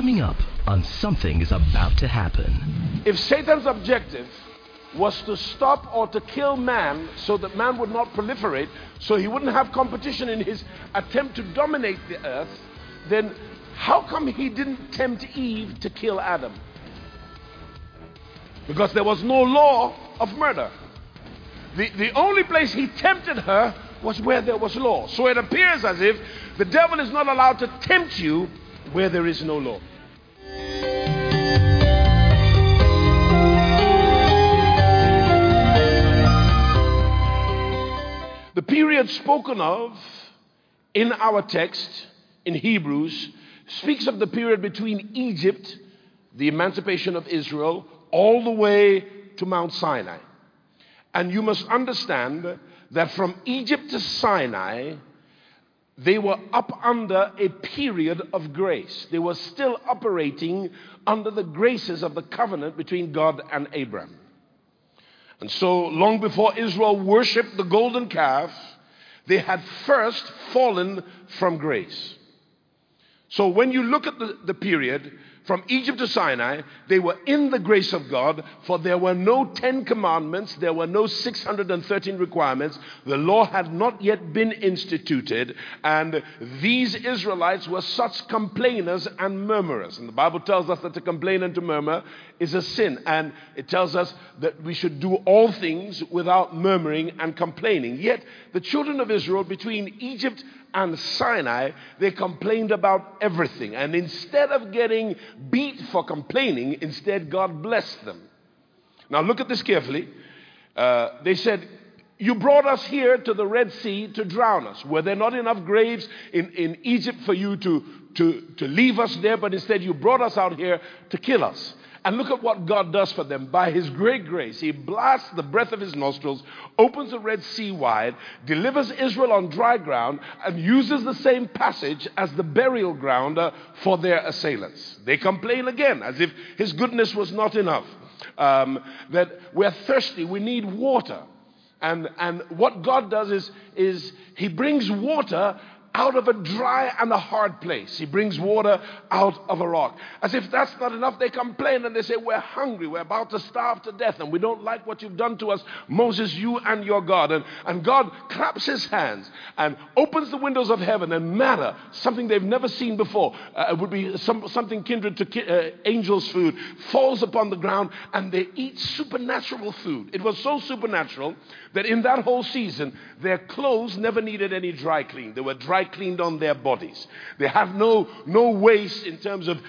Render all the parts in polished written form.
Coming up on Something is About to Happen. If Satan's objective was to stop or to kill man so that man would not proliferate, so he wouldn't have competition in his attempt to dominate the earth, then how come he didn't tempt Eve to kill Adam? Because there was no law of murder. The only place he tempted her was where there was law. So it appears as if the devil is not allowed to tempt you where there is no law. The period spoken of in our text in Hebrews speaks of the period between Egypt, the emancipation of Israel, all the way to Mount Sinai. And you must understand that from Egypt to Sinai, they were up under a period of grace. They were still operating under the graces of the covenant between God and Abraham. And so long before Israel worshipped the golden calf, they had first fallen from grace. So when you look at the period from Egypt to Sinai, they were in the grace of God, for there were no 10 commandments, there were no 613 requirements. The law had not yet been instituted, and these Israelites were such complainers and murmurers. And the Bible tells us that to complain and to murmur is a sin, and it tells us that we should do all things without murmuring and complaining. Yet the children of Israel between Egypt and Sinai, they complained about everything. And instead of getting beat for complaining, instead God blessed them. Now look at this carefully. They said, you brought us here to the Red Sea to drown us. Were there not enough graves in Egypt for you to leave us there? But instead you brought us out here to kill us. And look at what God does for them. By his great grace, he blasts the breath of his nostrils, opens the Red Sea wide, delivers Israel on dry ground, and uses the same passage as the burial ground for their assailants. They complain again, as if his goodness was not enough. That we're thirsty, we need water. And what God does is he brings water out of a dry and a hard place. He brings water out of a rock. As if that's not enough, they complain and they say, we're hungry, we're about to starve to death, and we don't like what you've done to us, Moses, you and your God. And God claps his hands and opens the windows of heaven, and manna, something they've never seen before, it would be something kindred to angels' food, falls upon the ground, and they eat supernatural food. It was so supernatural that in that whole season, their clothes never needed any dry clean. They were dry cleaned on their bodies. They have no waste in terms of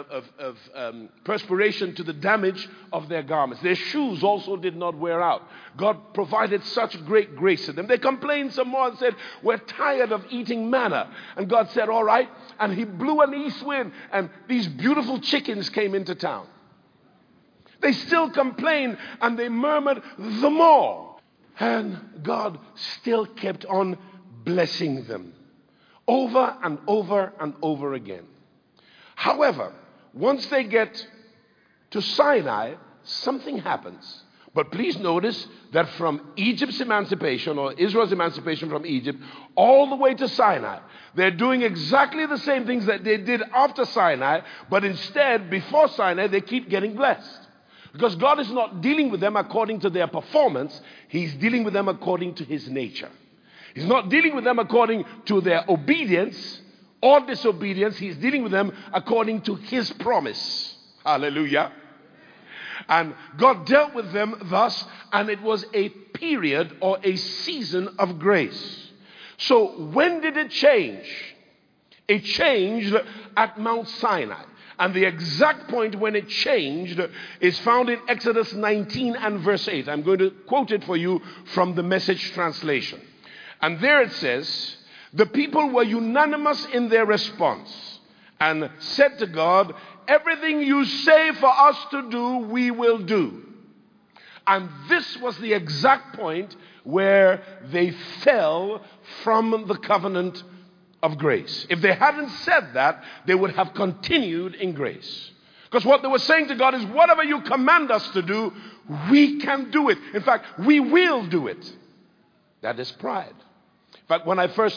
perspiration to the damage of their garments. Their shoes also did not wear out. God provided such great grace to them. They complained some more and said, we're tired of eating manna. And God said, all right. And he blew an east wind, and these beautiful chickens came into town. They still complained and they murmured the more. And God still kept on blessing them over and over and over again. However, once they get to Sinai, something happens. But please notice that from Egypt's emancipation, or Israel's emancipation from Egypt, all the way to Sinai, they're doing exactly the same things that they did after Sinai, but instead, before Sinai, they keep getting blessed. Because God is not dealing with them according to their performance, he's dealing with them according to his nature. He's not dealing with them according to their obedience or disobedience. He's dealing with them according to his promise. Hallelujah. And God dealt with them thus, and it was a period or a season of grace. So when did it change? It changed at Mount Sinai. And the exact point when it changed is found in Exodus 19 and verse 8. I'm going to quote it for you from the Message translation. And there it says, the people were unanimous in their response and said to God, everything you say for us to do, we will do. And this was the exact point where they fell from the covenant of grace. If they hadn't said that, they would have continued in grace. Because what they were saying to God is, whatever you command us to do, we can do it. In fact, we will do it. That is pride. In fact, when I first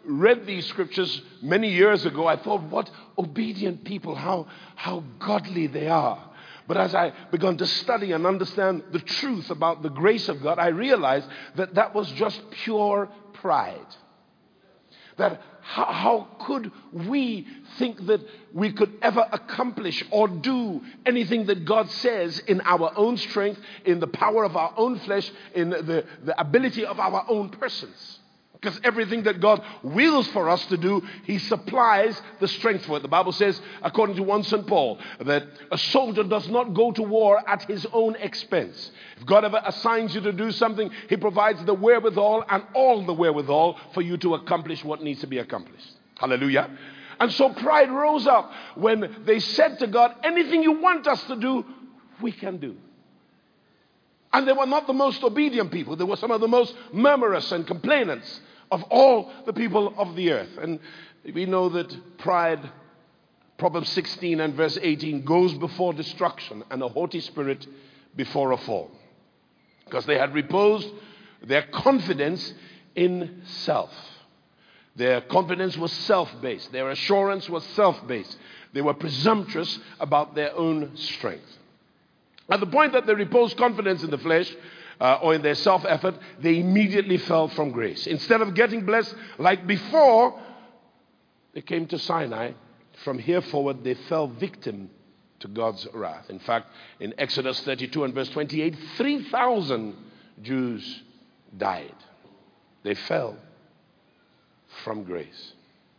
read these scriptures many years ago, I thought, what obedient people, how godly they are. But as I began to study and understand the truth about the grace of God, I realized that that was just pure pride. That how could we think that we could ever accomplish or do anything that God says in our own strength, in the power of our own flesh, in the ability of our own persons? Because everything that God wills for us to do, He supplies the strength for it. The Bible says, according to 1 St. Paul, that a soldier does not go to war at his own expense. If God ever assigns you to do something, He provides the wherewithal and all the wherewithal for you to accomplish what needs to be accomplished. Hallelujah. And so pride rose up when they said to God, anything you want us to do, we can do. And they were not the most obedient people. They were some of the most murmurous and complainants of all the people of the earth. And we know that pride, Proverbs 16 and verse 18, goes before destruction and a haughty spirit before a fall. Because they had reposed their confidence in self. Their confidence was self-based. Their assurance was self-based. They were presumptuous about their own strength. At the point that they reposed confidence in the flesh or in their self-effort, they immediately fell from grace. Instead of getting blessed like before, they came to Sinai. From here forward, they fell victim to God's wrath. In fact, in Exodus 32 and verse 28, 3,000 Jews died. They fell from grace.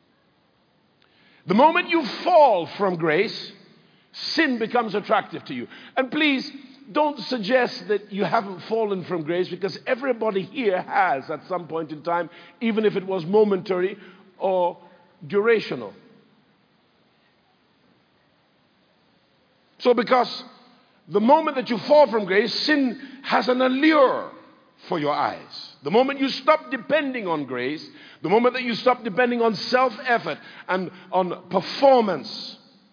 The moment you fall from grace, sin becomes attractive to you. And please, don't suggest that you haven't fallen from grace, because everybody here has at some point in time, even if it was momentary or durational. So because the moment that you fall from grace, sin has an allure for your eyes. The moment you stop depending on grace, the moment that you stop depending on self-effort and on performance,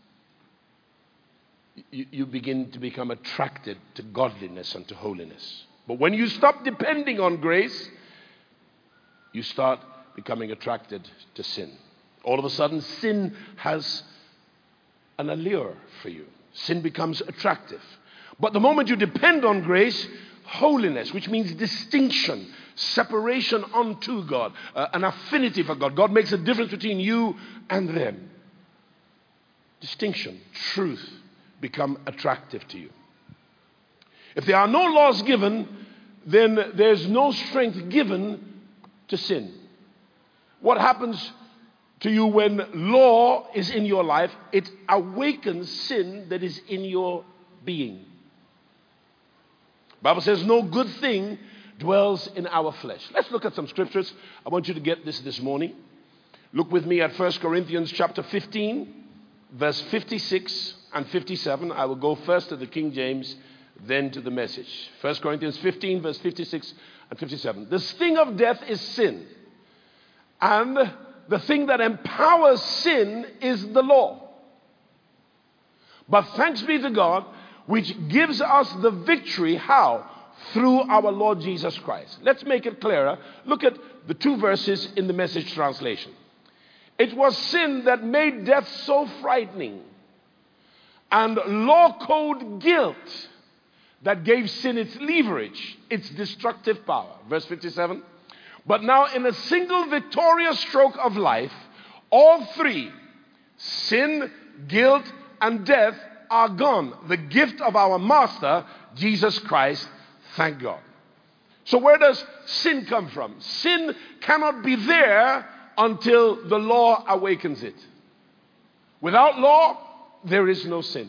you begin to become attracted to godliness and to holiness. But when you stop depending on grace, you start becoming attracted to sin. All of a sudden, sin has an allure for you. Sin becomes attractive. But the moment you depend on grace, holiness, which means distinction, separation unto God, an affinity for God. God makes a difference between you and them. Distinction, truth, become attractive to you. If there are no laws given, then there's no strength given to sin. What happens to you when law is in your life? It awakens sin that is in your being. The Bible says no good thing dwells in our flesh. Let's look at some scriptures. I want you to get this morning. Look with me at 1 Corinthians chapter 15, verse 56 and 57. I will go first to the King James, then to the Message. 1 Corinthians 15, verse 56 and 57. The sting of death is sin. And the thing that empowers sin is the law. But thanks be to God, which gives us the victory. How? Through our Lord Jesus Christ. Let's make it clearer. Look at the two verses in the Message translation. It was sin that made death so frightening, and law code guilt that gave sin its leverage, its destructive power. Verse 57. But now in a single victorious stroke of life, all three, sin, guilt, and death, are gone. The gift of our Master, Jesus Christ, thank God. So where does sin come from? Sin cannot be there until the law awakens it. Without law, there is no sin.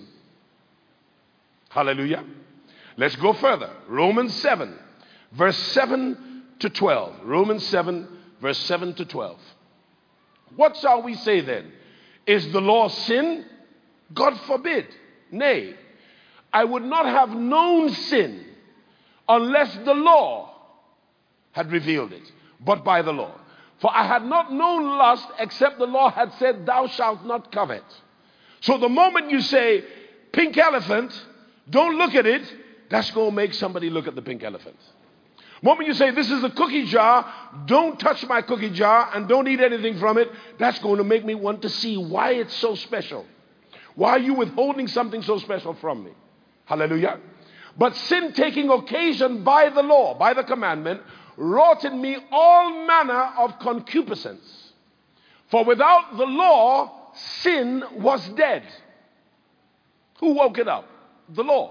Hallelujah. Let's go further. Romans 7, verse 7 to 12. Romans 7, verse 7 to 12. What shall we say then? Is the law sin? God forbid. Nay, I would not have known sin unless the law had revealed it, but by the law. For I had not known lust except the law had said, thou shalt not covet. So the moment you say, pink elephant, don't look at it, that's going to make somebody look at the pink elephant. The moment you say, this is a cookie jar, don't touch my cookie jar and don't eat anything from it, that's going to make me want to see why it's so special. Why are you withholding something so special from me? Hallelujah. But sin taking occasion by the law, by the commandment, wrought in me all manner of concupiscence. For without the law, sin was dead. Who woke it up? The law.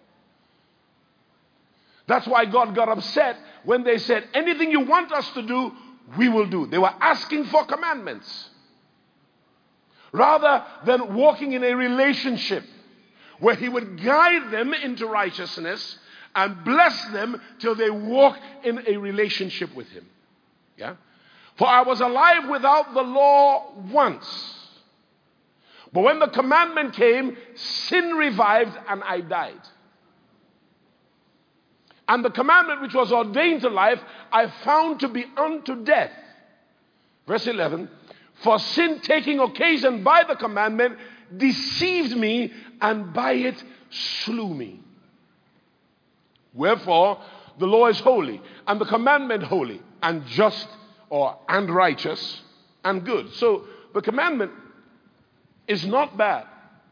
That's why God got upset when they said, anything you want us to do, we will do. They were asking for commandments rather than walking in a relationship where he would guide them into righteousness and bless them till they walk in a relationship with him. Yeah? For I was alive without the law once. But when the commandment came, sin revived and I died. And the commandment which was ordained to life, I found to be unto death. Verse 11, for sin taking occasion by the commandment deceived me, and by it slew me. Wherefore, the law is holy, and the commandment holy, and just, and righteous, and good. So, the commandment is not bad.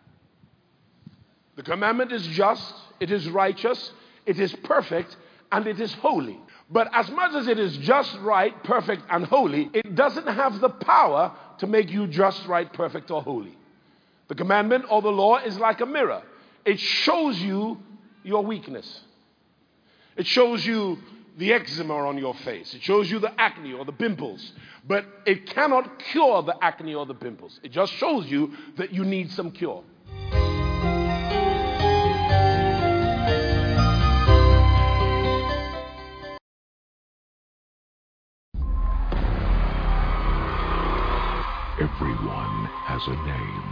The commandment is just, it is righteous, it is perfect, and it is holy. But as much as it is just, right, perfect, and holy, it doesn't have the power to make you just, right, perfect, or holy. The commandment or the law is like a mirror. It shows you your weakness. It shows you the eczema on your face. It shows you the acne or the pimples. But it cannot cure the acne or the pimples. It just shows you that you need some cure. Everyone has a name.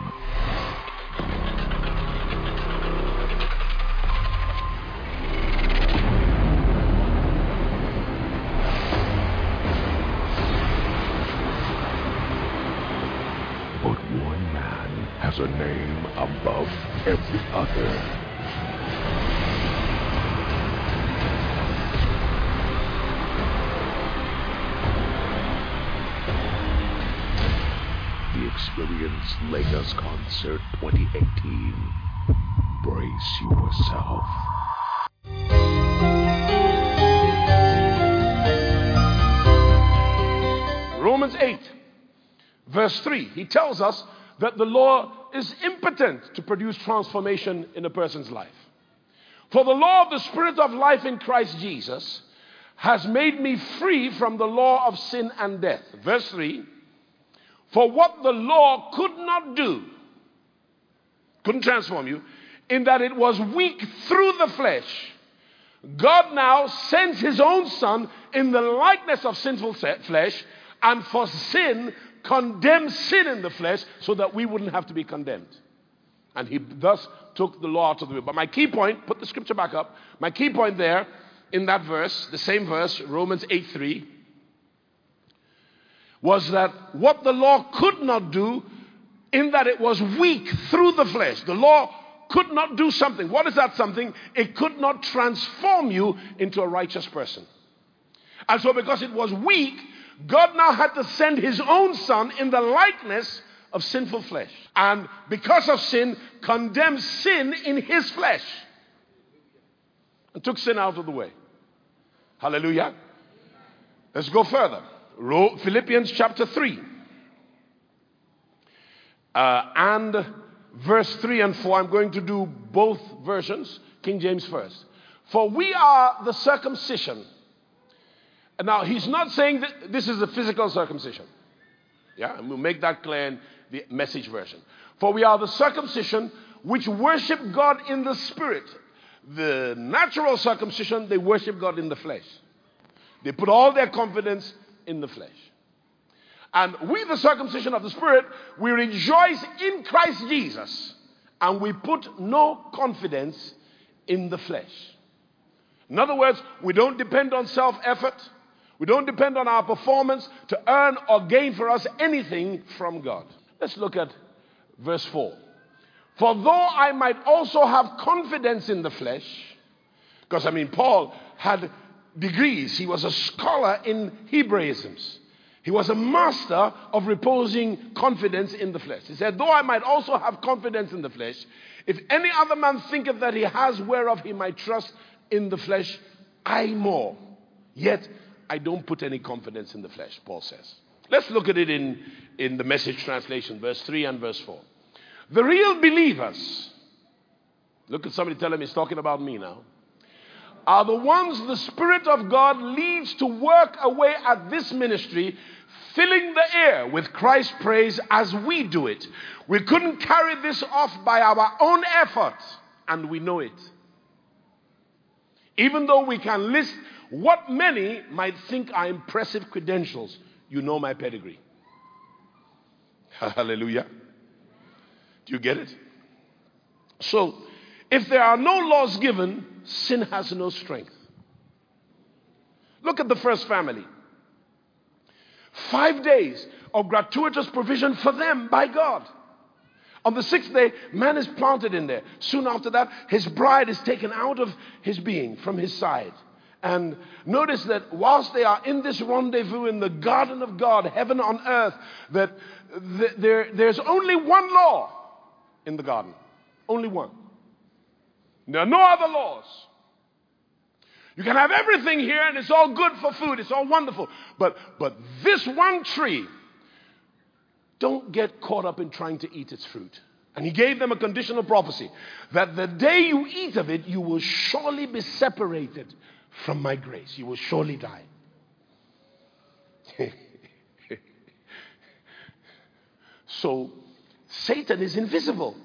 But one man has a name above every other. Experience Lagos Concert 2018. Brace yourself. Romans 8, verse 3. He tells us that the law is impotent to produce transformation in a person's life. For the law of the Spirit of life in Christ Jesus has made me free from the law of sin and death. Verse 3. For what the law could not do, couldn't transform you, in that it was weak through the flesh, God now sends his own Son in the likeness of sinful flesh, and for sin, condemns sin in the flesh so that we wouldn't have to be condemned. And he thus took the law out of the way. But my key point, put the scripture back up, my key point there in that verse, the same verse, Romans 8:3, was that what the law could not do, in that it was weak through the flesh. The law could not do something. What is that something? It could not transform you into a righteous person. And so because it was weak, God now had to send his own Son in the likeness of sinful flesh. And because of sin, condemned sin in his flesh. And took sin out of the way. Hallelujah. Let's go further. Philippians chapter 3 and verse 3 and 4. I'm going to do both versions, King James first. For we are the circumcision. And now he's not saying that this is a physical circumcision. Yeah, and we'll make that clear in the Message version. For we are the circumcision which worship God in the spirit. The natural circumcision, they worship God in the flesh. They put all their confidence in the flesh. And we, the circumcision of the Spirit, we rejoice in Christ Jesus, and we put no confidence in the flesh. In other words, we don't depend on self-effort. We don't depend on our performance to earn or gain for us anything from God. Let's look at verse 4. For though I might also have confidence in the flesh, because Paul had degrees. He was a scholar in Hebraisms. He was a master of reposing confidence in the flesh. He said, though I might also have confidence in the flesh, if any other man thinketh that he has whereof he might trust in the flesh, I more. Yet I don't put any confidence in the flesh, Paul says. Let's look at it in the Message translation, verse 3 and verse 4. The real believers, look at somebody, tell him he's talking about me now, are the ones the Spirit of God leads to work away at this ministry, filling the air with Christ's praise as we do it. We couldn't carry this off by our own effort, and we know it. Even though we can list what many might think are impressive credentials, you know my pedigree. Hallelujah. Do you get it? So, if there are no laws given, sin has no strength. Look at the first family. 5 days of gratuitous provision for them by God. On the 6th day, man is planted in there. Soon after that, his bride is taken out of his being, from his side. And notice that whilst they are in this rendezvous in the garden of God, heaven on earth, that there's only one law in the garden. Only one. There are no other laws. You can have everything here and it's all good for food. It's all wonderful. But this one tree, don't get caught up in trying to eat its fruit. And he gave them a conditional prophecy that the day you eat of it, you will surely be separated from my grace. You will surely die. So Satan is invisible.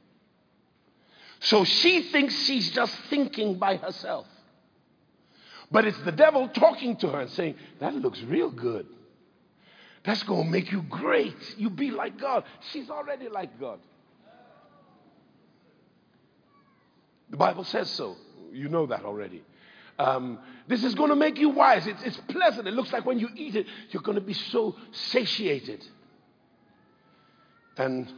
So she thinks she's just thinking by herself. But it's the devil talking to her and saying, that looks real good. That's going to make you great. You be like God. She's already like God. The Bible says so. You know that already. This is going to make you wise. It's pleasant. It looks like when you eat it, you're going to be so satiated. And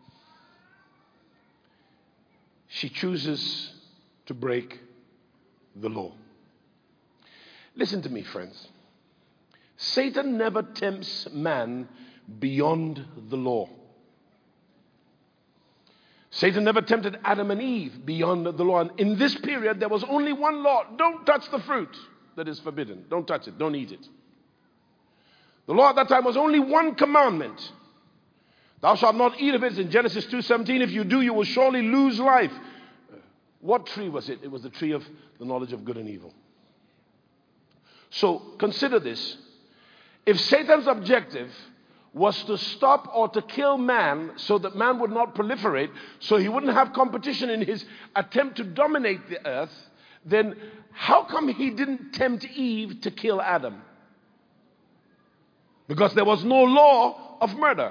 she chooses to break the law. Listen to me, friends. Satan never tempts man beyond the law. Satan never tempted Adam and Eve beyond the law. And in this period, there was only one law. Don't touch the fruit that is forbidden. Don't touch it. Don't eat it. The law at that time was only one commandment. Thou shalt not eat of it. In Genesis 2:17, if you do, you will surely lose life. What tree was it? It was the tree of the knowledge of good and evil. So consider this. If Satan's objective was to stop or to kill man so that man would not proliferate, so he wouldn't have competition in his attempt to dominate the earth, then how come he didn't tempt Eve to kill Adam? Because there was no law of murder.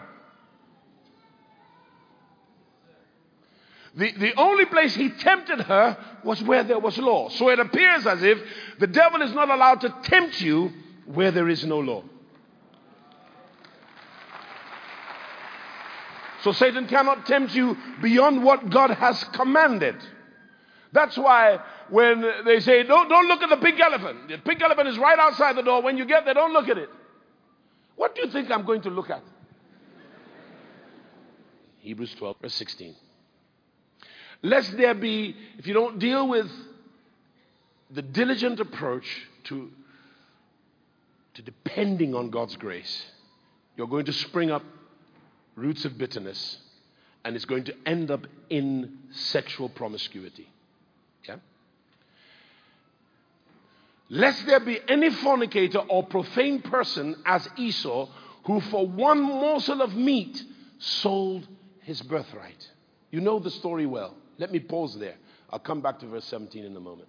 The only place he tempted her was where there was law. So it appears as if the devil is not allowed to tempt you where there is no law. So Satan cannot tempt you beyond what God has commanded. That's why when they say, don't look at the pink elephant. The pink elephant is right outside the door. When you get there, don't look at it. What do you think I'm going to look at? Hebrews 12, verse 16. Lest there be, if you don't deal with the diligent approach to depending on God's grace, you're going to spring up roots of bitterness, and it's going to end up in sexual promiscuity. Yeah? Lest there be any fornicator or profane person as Esau, who for one morsel of meat sold his birthright. You know the story well. Let me pause there. I'll come back to verse 17 in a moment.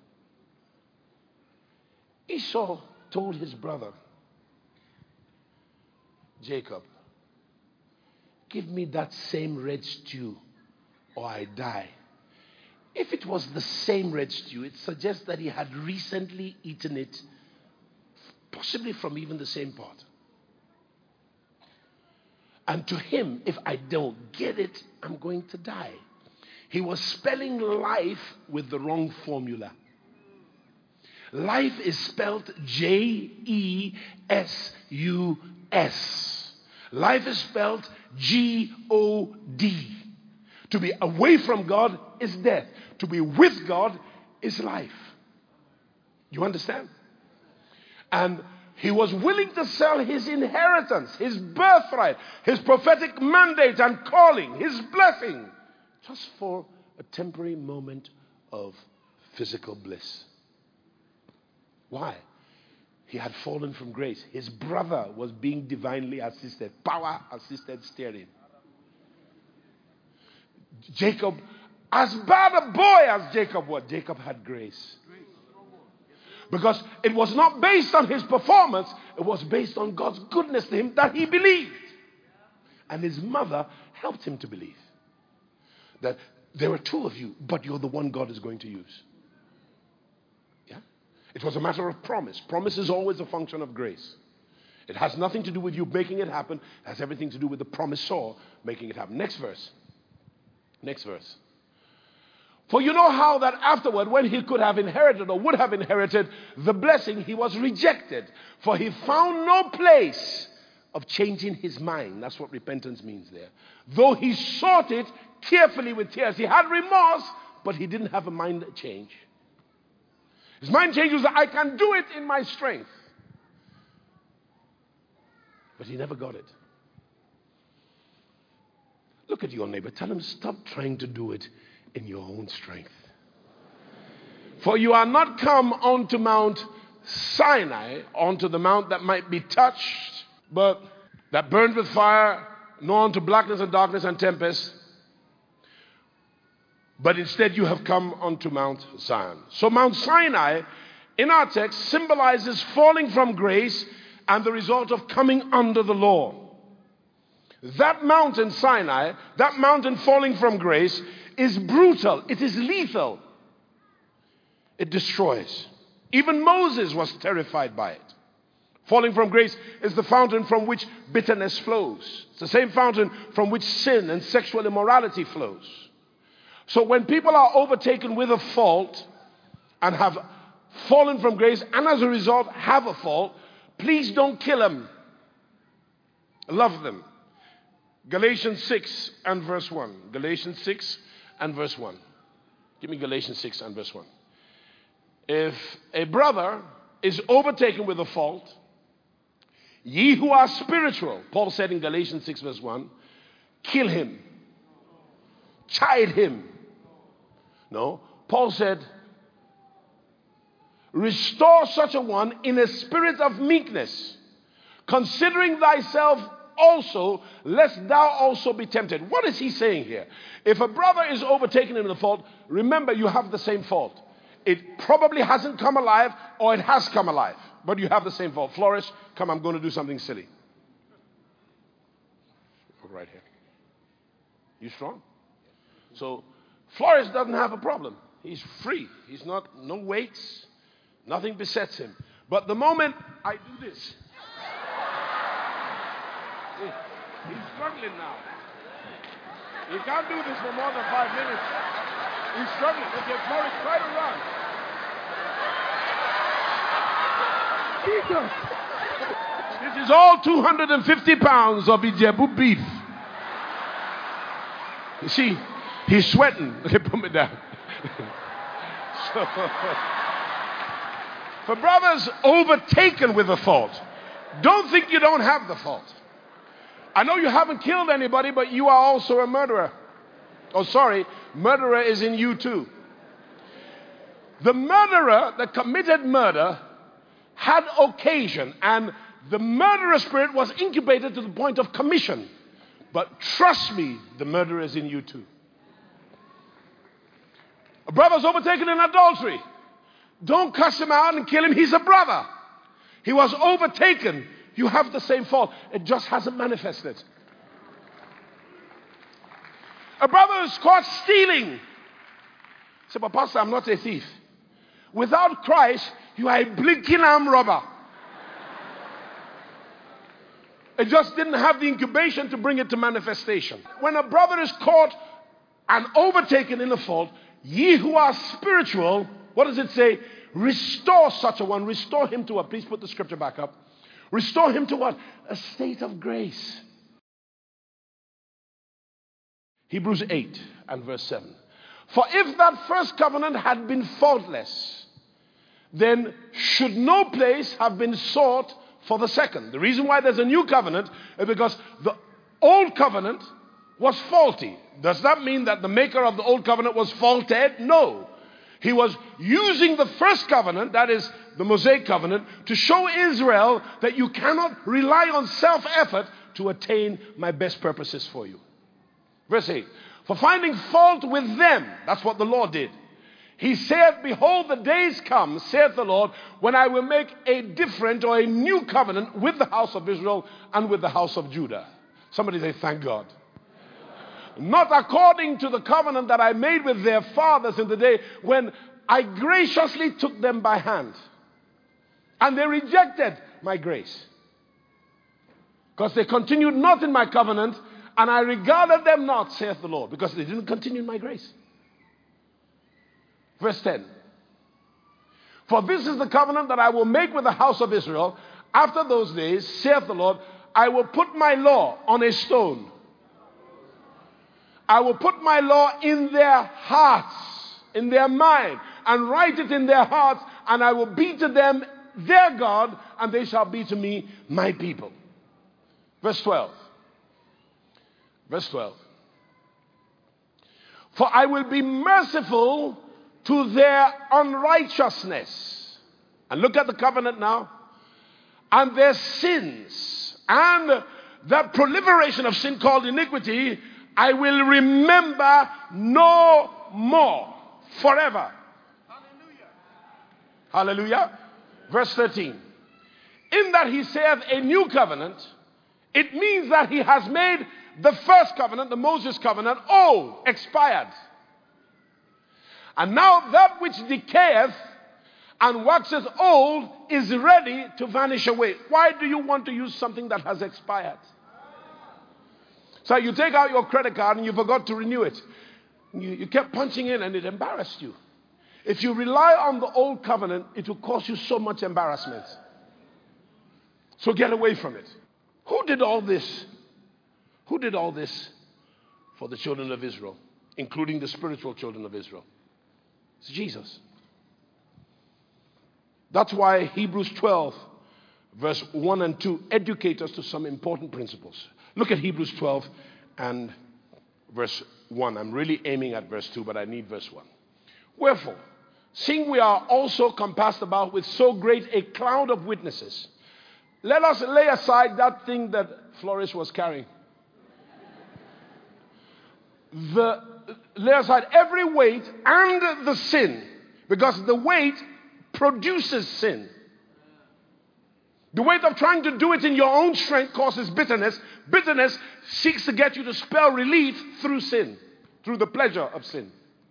Esau told his brother, Jacob, give me that same red stew or I die. If it was the same red stew, it suggests that he had recently eaten it, possibly from even the same pot. And to him, if I don't get it, I'm going to die. He was spelling life with the wrong formula. Life is spelled Jesus. Life is spelled God. To be away from God is death. To be with God is life. You understand? And he was willing to sell his inheritance, his birthright, his prophetic mandate and calling, his blessing, just for a temporary moment of physical bliss. Why? He had fallen from grace. His brother was being divinely assisted, power-assisted steering. Jacob, as bad a boy as Jacob was, Jacob had grace. Because it was not based on his performance, it was based on God's goodness to him that he believed. And his mother helped him to believe that there are two of you, but you're the one God is going to use. Yeah? It was a matter of promise. Promise is always a function of grace. It has nothing to do with you making it happen. It has everything to do with the promisor making it happen. Next verse. Next verse. For you know how that afterward, when he could have inherited or would have inherited the blessing, he was rejected. For he found no place of changing his mind. That's what repentance means there. Though he sought it carefully with tears. He had remorse, but he didn't have a mind change. His mind change was that I can do it in my strength. But he never got it. Look at your neighbor. Tell him, stop trying to do it in your own strength. For you are not come onto Mount Sinai, onto the mount that might be touched, but that burned with fire, nor unto blackness and darkness and tempest. But instead you have come onto Mount Zion. So Mount Sinai, in our text, symbolizes falling from grace and the result of coming under the law. That mountain Sinai, that mountain falling from grace, is brutal. It is lethal. It destroys. Even Moses was terrified by it. Falling from grace is the fountain from which bitterness flows. It's the same fountain from which sin and sexual immorality flows. So when people are overtaken with a fault and have fallen from grace and as a result have a fault, please don't kill them. Love them. Galatians 6 and verse 1. Galatians 6 and verse 1. Give me Galatians 6 and verse 1. If a brother is overtaken with a fault, ye who are spiritual, Paul said in Galatians 6 verse 1, kill him. Chide him. No, Paul said, restore such a one in a spirit of meekness, considering thyself also, lest thou also be tempted. What is he saying here? If a brother is overtaken in the fault, remember you have the same fault. It probably hasn't come alive, or it has come alive, but you have the same fault. Flourish, come, I'm going to do something silly. Right here. You strong? So, Flourish doesn't have a problem. He's free. He's not, no weights, nothing besets him. But the moment I do this, he's struggling now. He can't do this for more than 5 minutes. He's struggling. Okay, Flourish, try to run. Jesus. This is all 250 pounds of Ijebu beef. You see, he's sweating. Okay, put me down. So, for brothers overtaken with a fault, don't think you don't have the fault. I know you haven't killed anybody, but you are also a murderer. Oh, sorry, murderer is in you too. The murderer that committed murder had occasion, and the murderer spirit was incubated to the point of commission. But trust me, the murderer is in you too. A brother's overtaken in adultery. Don't cuss him out and kill him. He's a brother. He was overtaken. You have the same fault. It just hasn't manifested. A brother is caught stealing. Say, but Pastor, I'm not a thief. Without Christ, you are a blinking arm robber. It just didn't have the incubation to bring it to manifestation. When a brother is caught and overtaken in a fault, ye who are spiritual, what does it say? restore such a one. Restore him to what? Please put the scripture back up. Restore him to what? A state of grace. Hebrews 8 and verse 7. For if that first covenant had been faultless, then should no place have been sought for the second. The reason why there's a new covenant is because the old covenant was faulty. Does that mean that the maker of the old covenant was faulted? No. He was using the first covenant, that is the Mosaic covenant, to show Israel that you cannot rely on self-effort to attain my best purposes for you. Verse 8. For finding fault with them, that's what the Lord did. He said, behold, the days come, saith the Lord, when I will make a different or a new covenant with the house of Israel and with the house of Judah. Somebody say, thank God. Not according to the covenant that I made with their fathers in the day when I graciously took them by hand. And they rejected my grace. Because they continued not in my covenant, and I regarded them not, saith the Lord, because they didn't continue in my grace. Verse 10. For this is the covenant that I will make with the house of Israel. After those days, saith the Lord, I will put my law on a stone. I will put my law in their hearts, in their mind, and write it in their hearts, and I will be to them their God, and they shall be to me my people. Verse 12. Verse 12. For I will be merciful to their unrighteousness. And look at the covenant now. And their sins. And that proliferation of sin called iniquity, I will remember no more. Forever. Hallelujah. Hallelujah. Verse 13. In that he saith a new covenant, it means that he has made the first covenant, the Moses covenant, old, expired. And now that which decayeth and waxes old is ready to vanish away. Why do you want to use something that has expired? So you take out your credit card and you forgot to renew it. You kept punching in and it embarrassed you. If you rely on the old covenant, it will cause you so much embarrassment. So get away from it. Who did all this? Who did all this for the children of Israel, including the spiritual children of Israel? It's Jesus. That's why Hebrews 12, verse 1 and 2, educate us to some important principles. Look at Hebrews 12 and verse 1. I'm really aiming at verse 2, but I need verse 1. Wherefore, seeing we are also compassed about with so great a cloud of witnesses, let us lay aside that thing that Flourish was carrying. Lay aside every weight and the sin, because the weight produces sin. The weight of trying to do it in your own strength causes bitterness. Bitterness seeks to get you to spell relief through sin, through the pleasure of sin.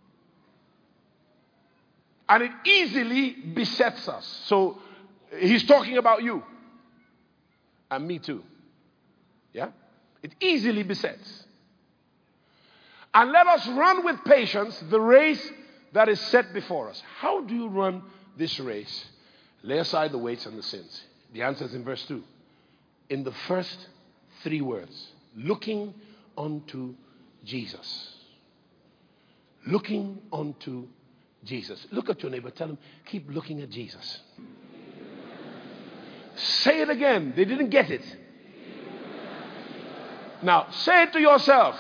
And it easily besets us. So he's talking about you. And me too. Yeah? It easily besets. And let us run with patience the race that is set before us. How do you run this race? Lay aside the weights and the sins. The answer is in verse 2. In the first 3 words. Looking unto Jesus. Looking unto Jesus. Look at your neighbor. Tell him, keep looking at Jesus. Say it again. They didn't get it. Now, say it to yourself.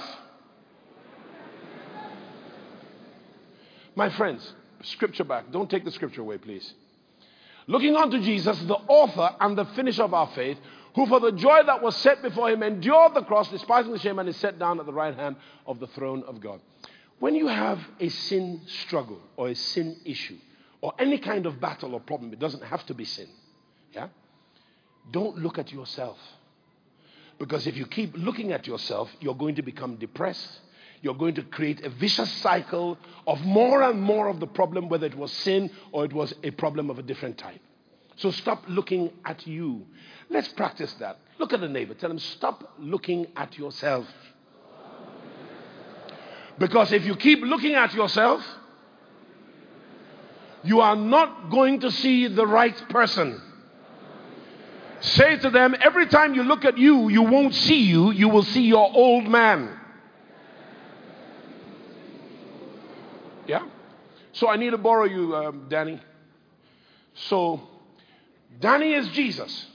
My friends, scripture back. Don't take the scripture away, please. Looking unto Jesus, the author and the finisher of our faith, who for the joy that was set before him endured the cross, despising the shame, and is set down at the right hand of the throne of God. When you have a sin struggle or a sin issue or any kind of battle or problem, it doesn't have to be sin. Yeah? Don't look at yourself. Because if you keep looking at yourself, you're going to become depressed. You're going to create a vicious cycle of more and more of the problem, whether it was sin or it was a problem of a different type. So stop looking at you. Let's practice that. Look at a neighbor. Tell him, stop looking at yourself. Because if you keep looking at yourself, You are not going to see the right person. Say to them, every time you look at you, you won't see you. You will see your old man. Yeah? So I need to borrow you, Danny. So, Danny is Jesus.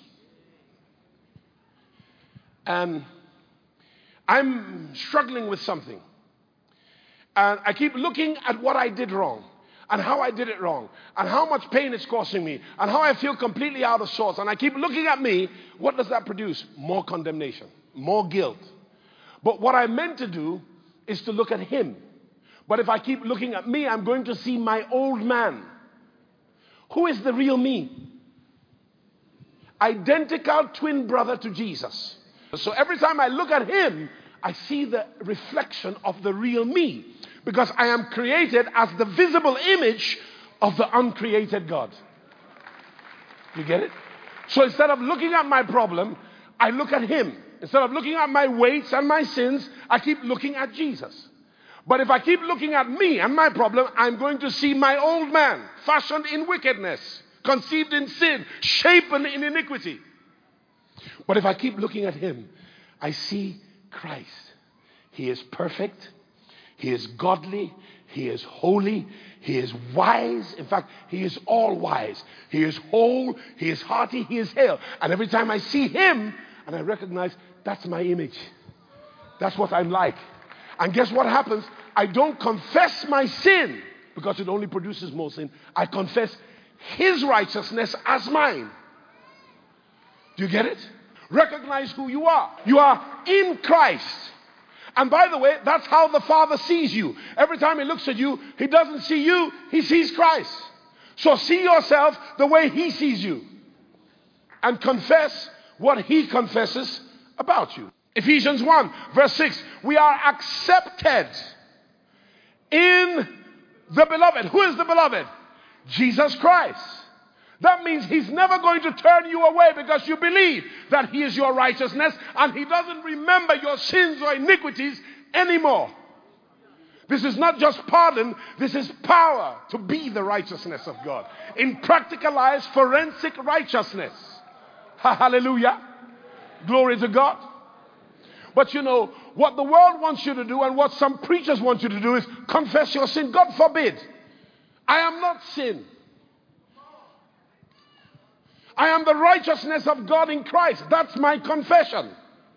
And I'm struggling with something. And I keep looking at what I did wrong. And how I did it wrong. And how much pain it's causing me. And how I feel completely out of sorts. And I keep looking at me. What does that produce? More condemnation. More guilt. But what I meant to do is to look at him. But if I keep looking at me, I'm going to see my old man. Who is the real me? Identical twin brother to Jesus. So every time I look at him, I see the reflection of the real me. Because I am created as the visible image of the uncreated God. You get it? So instead of looking at my problem, I look at him. Instead of looking at my weights and my sins, I keep looking at Jesus. But if I keep looking at me and my problem, I'm going to see my old man, fashioned in wickedness, conceived in sin, shapen in iniquity. But if I keep looking at him, I see Christ. He is perfect. He is godly. He is holy. He is wise. In fact, he is all wise. He is whole. He is hearty. He is hale. And every time I see him, and I recognize that's my image. That's what I'm like. And guess what happens? I don't confess my sin because it only produces more sin. I confess his righteousness as mine. Do you get it? Recognize who you are. You are in Christ. And by the way, that's how the Father sees you. Every time he looks at you, he doesn't see you, he sees Christ. So see yourself the way he sees you. And confess what he confesses about you. Ephesians 1 verse 6. We are accepted in the beloved. Who is the beloved? Jesus Christ. That means he's never going to turn you away because you believe that he is your righteousness and he doesn't remember your sins or iniquities anymore. This is not just pardon, this is power to be the righteousness of God. In practicalized forensic righteousness. Hallelujah. Glory to God. But you know, what the world wants you to do and what some preachers want you to do is confess your sin. God forbid. I am not sin. I am the righteousness of God in Christ. That's my confession.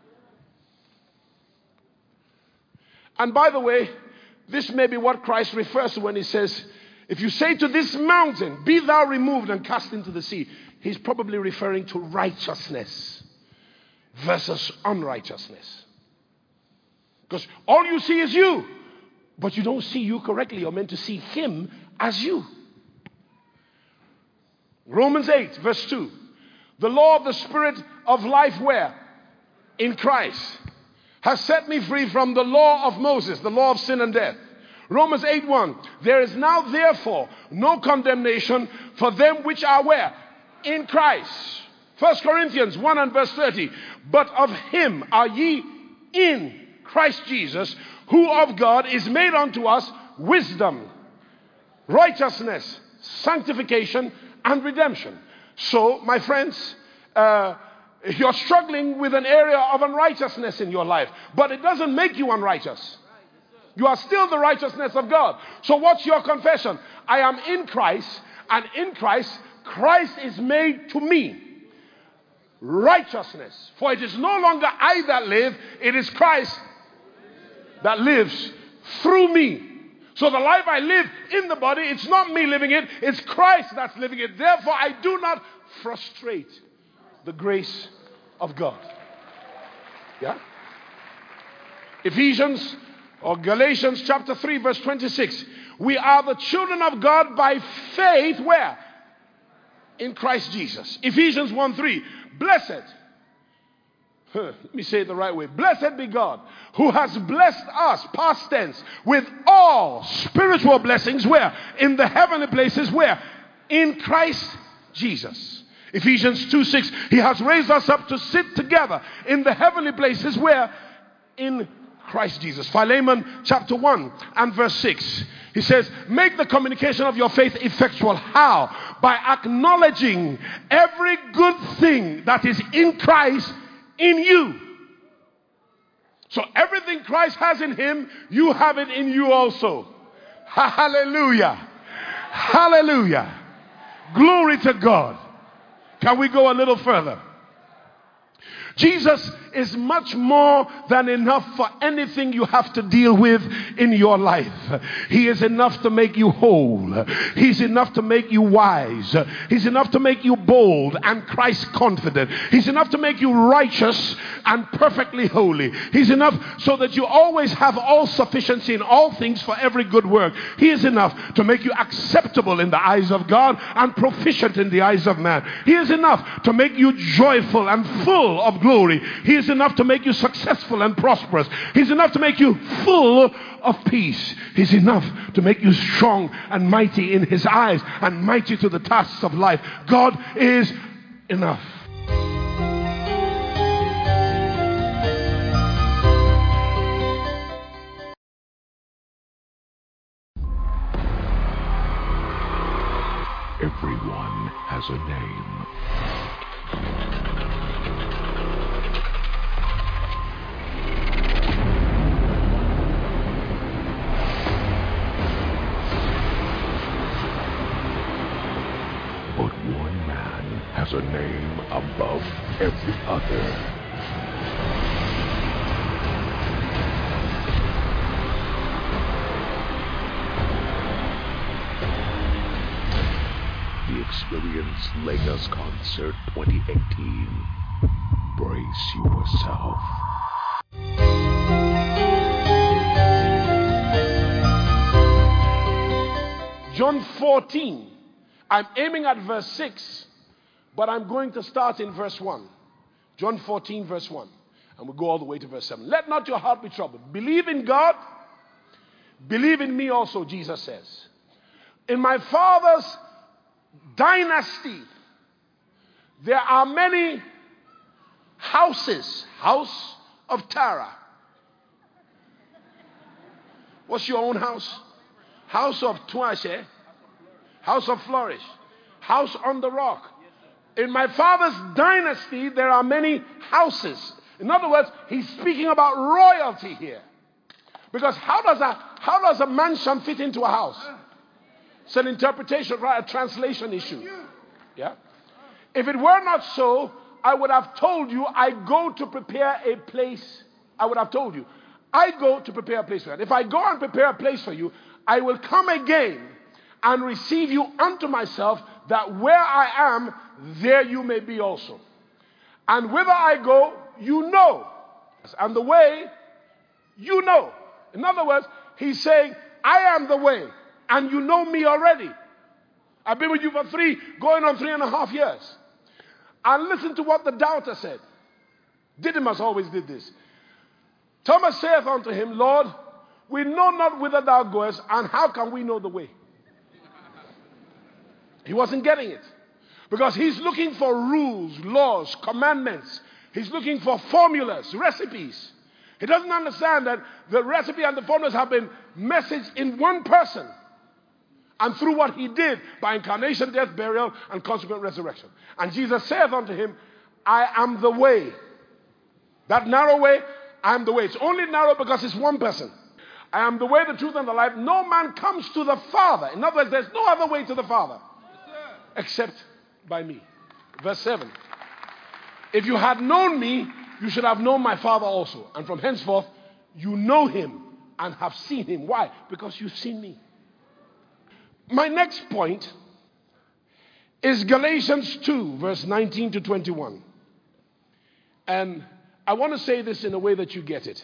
And by the way, this may be what Christ refers to when he says, if you say to this mountain, be thou removed and cast into the sea, he's probably referring to righteousness versus unrighteousness. Because all you see is you, but you don't see you correctly. You're meant to see him as you. Romans 8 verse 2. The law of the Spirit of life where? In Christ. Has set me free from the law of Moses, the law of sin and death. Romans 8:1. There is now therefore no condemnation for them which are where? In Christ. 1 Corinthians 1 and verse 30. But of him are ye in Christ Jesus, who of God is made unto us wisdom, righteousness, sanctification, and redemption. So, my friends, you're struggling with an area of unrighteousness in your life, but it doesn't make you unrighteous. You are still the righteousness of God. So what's your confession? I am in Christ, and in Christ, Christ is made to me righteousness. For it is no longer I that live, it is Christ that lives through me. So the life I live in the body, it's not me living it, it's Christ that's living it. Therefore, I do not frustrate the grace of God. Yeah? Ephesians or Galatians chapter 3 verse 26. We are the children of God by faith where? In Christ Jesus. Ephesians 1:3. Blessed. Let me say it the right way. Blessed be God who has blessed us, past tense, with all spiritual blessings where? In the heavenly places where? In Christ Jesus. Ephesians 2:6. He has raised us up to sit together in the heavenly places where? In Christ Jesus. Philemon chapter 1 and verse 6. He says, make the communication of your faith effectual. How? By acknowledging every good thing that is in Christ in you. So everything Christ has in him, you have it in you also. Hallelujah. Hallelujah. Glory to God. Can we go a little further? Jesus is much more than enough for anything you have to deal with in your life. He is enough to make you whole. He's enough to make you wise. He's enough to make you bold and Christ confident. He's enough to make you righteous and perfectly holy. He's enough so that you always have all sufficiency in all things for every good work. He is enough to make you acceptable in the eyes of God and proficient in the eyes of man. He is enough to make you joyful and full of glory. He is enough to make you successful and prosperous. He's enough to make you full of peace. He's enough to make you strong and mighty in his eyes and mighty to the tasks of life. God is enough. Everyone has a name. But one man has a name above every other. The Experience Lagos Concert 2018. Brace yourself. John 14. I'm aiming at verse 6, but I'm going to start in verse 1. John 14, verse 1. And we'll go all the way to verse 7. Let not your heart be troubled. Believe in God. Believe in me also, Jesus says. In my Father's dynasty, there are many houses. House of Tara. What's your own house? House of Tuashe. House of Flourish. House on the rock. In my Father's dynasty, there are many houses. In other words, he's speaking about royalty here. Because how does a mansion fit into a house? It's an interpretation, right? A translation issue. Yeah. If it were not so, I would have told you I go to prepare a place. I would have told you I go to prepare a place for you. If I go and prepare a place for you, I will come again and receive you unto myself, that where I am, there you may be also. And whither I go, you know. And the way, you know. In other words, he's saying, I am the way, and you know me already. I've been with you for going on 3.5 years. And listen to what the doubter said. Didymus always did this. Thomas saith unto him, Lord, we know not whither thou goest, and how can we know the way? He wasn't getting it. Because he's looking for rules, laws, commandments. He's looking for formulas, recipes. He doesn't understand that the recipe and the formulas have been messaged in one person. And through what he did by incarnation, death, burial, and consequent resurrection. And Jesus saith unto him, I am the way. That narrow way, I am the way. It's only narrow because it's one person. I am the way, the truth, and the life. No man comes to the Father. In other words, there's no other way to the Father except by me. Verse 7. If you had known me, you should have known my Father also. And from henceforth, you know him and have seen him. Why? Because you've seen me. My next point is Galatians 2, verse 19 to 21. And I want to say this in a way that you get it.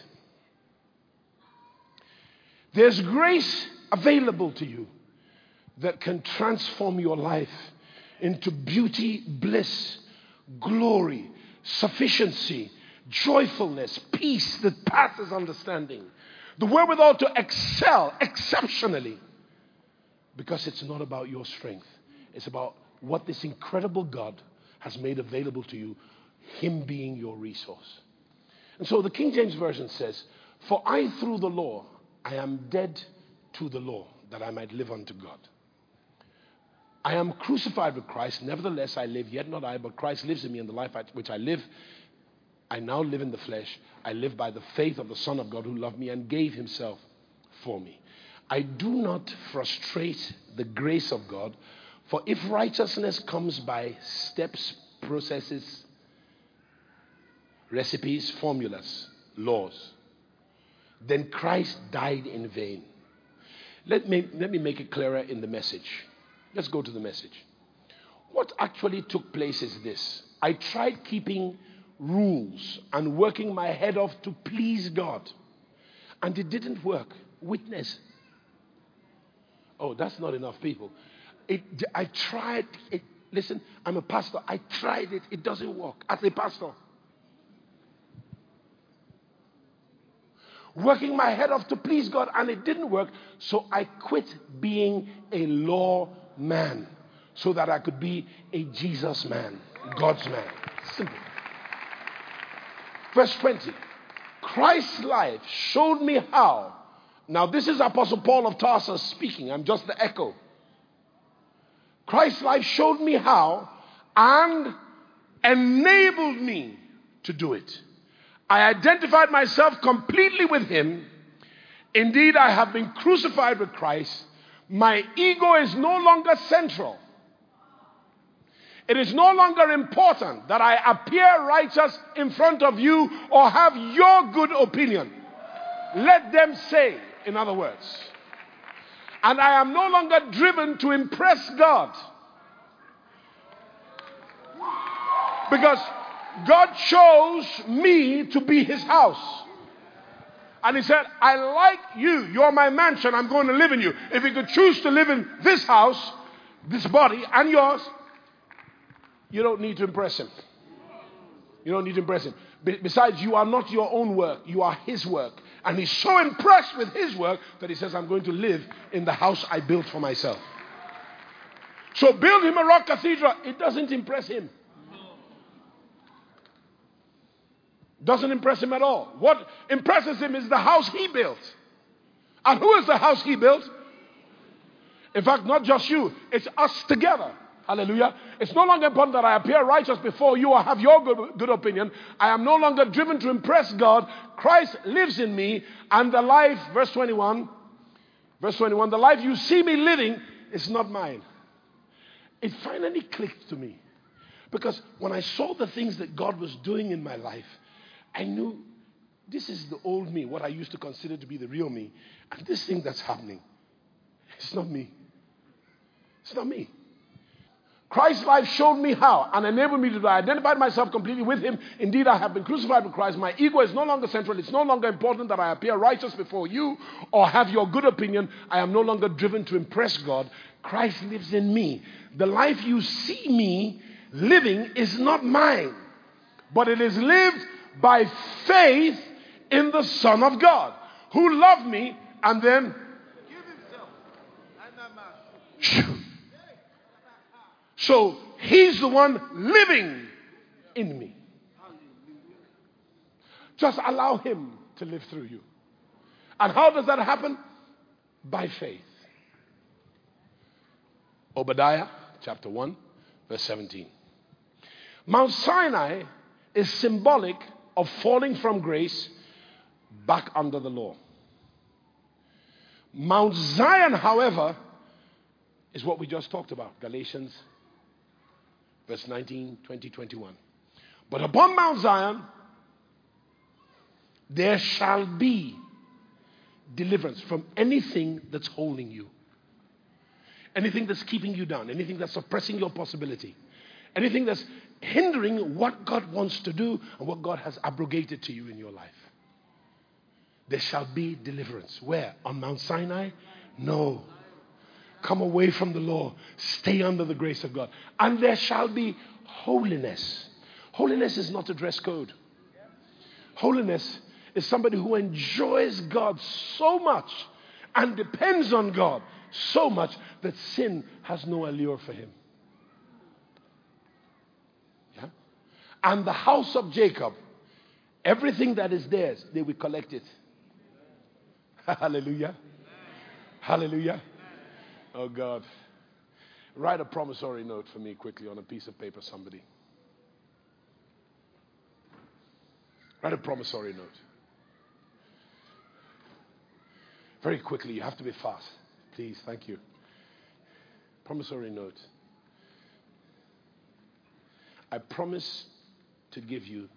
There's grace available to you that can transform your life into beauty, bliss, glory, sufficiency, joyfulness, peace that passes understanding. The wherewithal to excel exceptionally. Because it's not about your strength. It's about what this incredible God has made available to you, him being your resource. And so the King James Version says, for I through the law, I am dead to the law, that I might live unto God. I am crucified with Christ, nevertheless I live, yet not I, but Christ lives in me, and the life which I live, I now live in the flesh. I live by the faith of the Son of God who loved me and gave himself for me. I do not frustrate the grace of God, for if righteousness comes by steps, processes, recipes, formulas, laws, then Christ died in vain. Let me make it clearer in the message. Let's go to the message. What actually took place is this. I tried keeping rules and working my head off to please God, and it didn't work. Witness. Oh, that's not enough people. I tried it. Listen, I'm a pastor. I tried it. It doesn't work as a pastor. Working my head off to please God, and it didn't work. So I quit being a law man so that I could be a Jesus man, God's man. Simple. Verse 20. Christ's life showed me how. Now this is Apostle Paul of Tarsus speaking. I'm just the echo. Christ's life showed me how and enabled me to do it. I identified myself completely with him. Indeed, I have been crucified with Christ. My ego is no longer central. It is no longer important that I appear righteous in front of you or have your good opinion. Let them say, in other words. And I am no longer driven to impress God. Because God chose me to be his house. And he said, I like you. You're my mansion. I'm going to live in you. If you could choose to live in this house, this body, and yours, you don't need to impress him. You don't need to impress him. Besides, you are not your own work. You are his work. And he's so impressed with his work that he says, I'm going to live in the house I built for myself. So build him a rock cathedral. It doesn't impress him. Doesn't impress him at all. What impresses him is the house he built. And who is the house he built? In fact, not just you. It's us together. Hallelujah. It's no longer important that I appear righteous before you or have your good opinion. I am no longer driven to impress God. Christ lives in me, and the life, verse 21, the life you see me living is not mine. It finally clicked to me. Because when I saw the things that God was doing in my life, I knew this is the old me, what I used to consider to be the real me. And this thing that's happening, it's not me. It's not me. Christ's life showed me how and enabled me to identify myself completely with him. Indeed, I have been crucified with Christ. My ego is no longer central. It's no longer important that I appear righteous before you or have your good opinion. I am no longer driven to impress God. Christ lives in me. The life you see me living is not mine, but it is lived by faith in the Son of God, who loved me and then so he's the one living in me. Just allow him to live through you. And how does that happen? By faith. Obadiah chapter 1 verse 17. Mount Sinai is symbolic of falling from grace back under the law. Mount Zion, however, is what we just talked about. Galatians verse 19, 20, 21. But upon Mount Zion, there shall be deliverance from anything that's holding you. Anything that's keeping you down. Anything that's suppressing your possibility. Anything that's hindering what God wants to do and what God has abrogated to you in your life. There shall be deliverance. Where? On Mount Sinai? No. Come away from the law. Stay under the grace of God. And there shall be holiness. Holiness is not a dress code. Holiness is somebody who enjoys God so much and depends on God so much that sin has no allure for him. Yeah? And the house of Jacob, everything that is theirs, they will collect it. Hallelujah. Hallelujah. Oh God. Write a promissory note for me quickly on a piece of paper, somebody. Write a promissory note. Very quickly, you have to be fast. Please, thank you. Promissory note. I promise to give you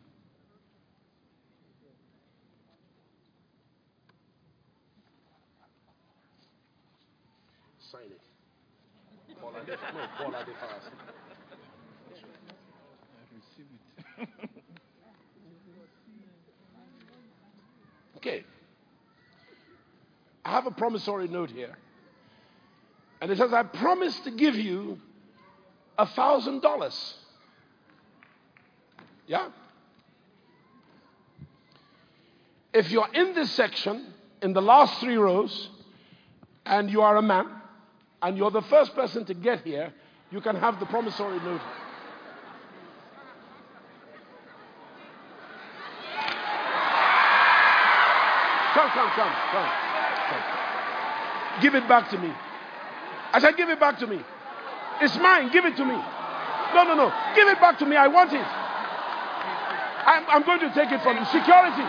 sign it. Paul Adefas. Okay. I have a promissory note here. And it says, I promise to give you $1,000. Yeah? If you're in this section, in the last 3 rows, and you are a man, and you're the first person to get here, you can have the promissory note. Come. Give it back to me. I said, give it back to me. It's mine. Give it to me. No. Give it back to me. I want it. I'm going to take it from you. Security.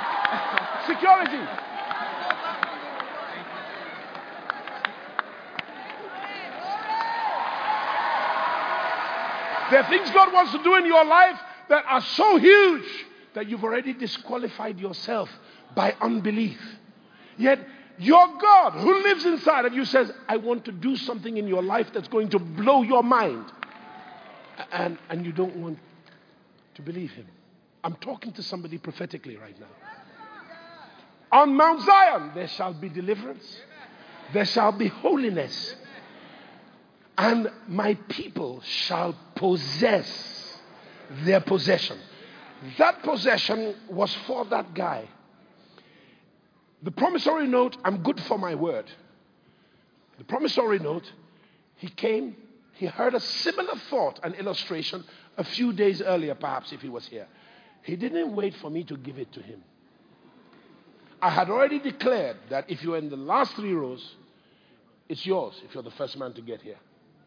There are things God wants to do in your life that are so huge that you've already disqualified yourself by unbelief. Yet your God who lives inside of you says, I want to do something in your life that's going to blow your mind. And you don't want to believe him. I'm talking to somebody prophetically right now. On Mount Zion, there shall be deliverance. There shall be holiness. And my people shall possess their possession. That possession was for that guy. The promissory note, I'm good for my word. The promissory note, he came, he heard a similar thought, an illustration, a few days earlier, perhaps, if he was here. He didn't wait for me to give it to him. I had already declared that if you're in the last 3 rows, it's yours if you're the first man to get here.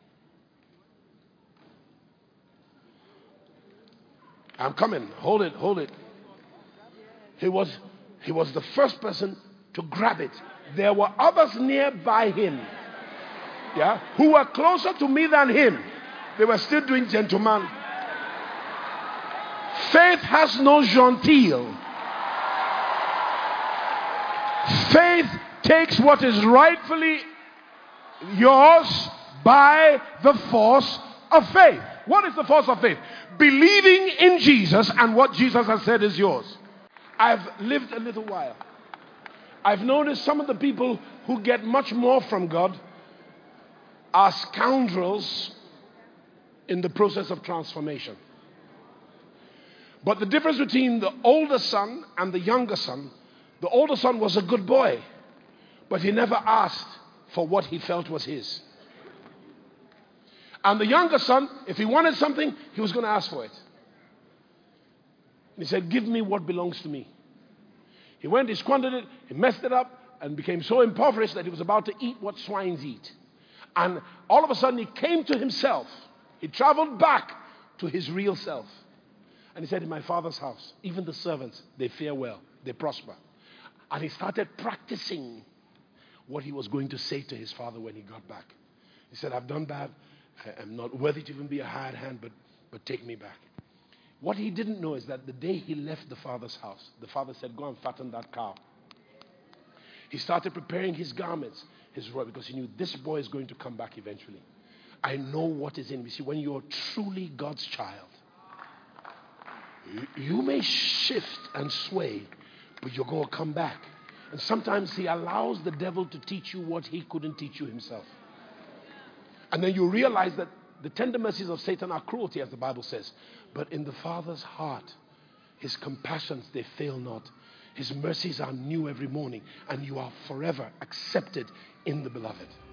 I'm coming. Hold it. He was the first person to grab it. There were others nearby him, who were closer to me than him. They were still doing gentleman. Faith has no gentile. Faith takes what is rightfully yours by the force of faith. What is the force of faith? Believing in Jesus and what Jesus has said is yours. I've lived a little while. I've noticed some of the people who get much more from God are scoundrels in the process of transformation. But the difference between the older son and the younger son, the older son was a good boy, but he never asked for what he felt was his. And the younger son, if he wanted something, he was going to ask for it. And he said, give me what belongs to me. He went, he squandered it, he messed it up, and became so impoverished that he was about to eat what swines eat. And all of a sudden he came to himself. He traveled back to his real self. And he said, in my father's house, even the servants, they fare well, they prosper. And he started practicing what he was going to say to his father when he got back. He said, I've done bad. I'm not worthy to even be a hired hand, but take me back. What he didn't know is that the day he left the father's house, the father said, go and fatten that cow. He started preparing his garments, his robe, because he knew this boy is going to come back eventually. I know what is in me. See, when you're truly God's child, you may shift and sway, but you're going to come back. And sometimes he allows the devil to teach you what he couldn't teach you himself. And then you realize that the tender mercies of Satan are cruelty, as the Bible says. But in the Father's heart, his compassions, they fail not. His mercies are new every morning. And you are forever accepted in the beloved.